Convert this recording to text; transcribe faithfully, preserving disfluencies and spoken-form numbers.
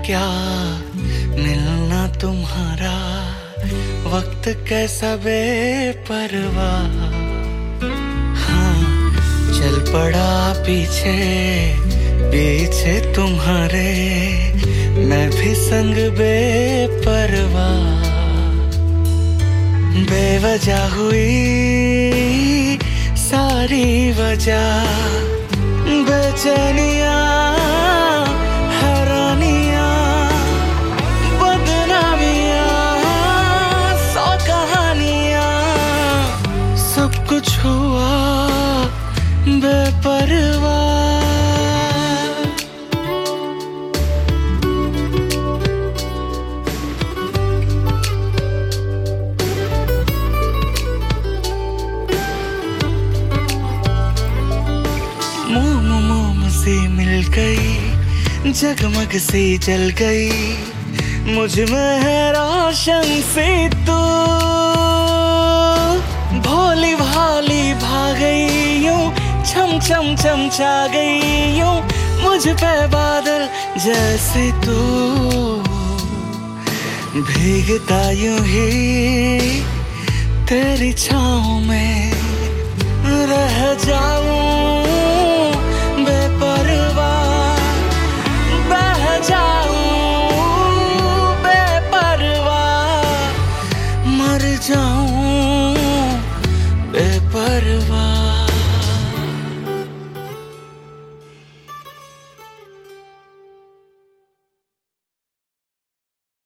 क्या मिलना तुम्हारा, वक्त कैसा बेपरवाह। हाँ, चल पड़ा पीछे पीछे तुम्हारे, मैं भी संग बेपरवाह। बेवजह हुई सारी वजह, बेचैनियाँ हैरानियाँ बदनामियाँ सौ कहानियाँ, सब कुछ हुआ बेपरवाह। मोम मोम सी मिल गई, जगमग सी जल गई, मुझ में है रोशन सी तू। भोली भाली भाग गई यूं, छम छम छम छा गई यूं, मुझ पे बादल जैसे तू। भीगता यूं ही तेरी छाँव में रह जाऊं बेपरवाह, बह जाऊं बेपरवाह, मर जाऊं बेपरवाह।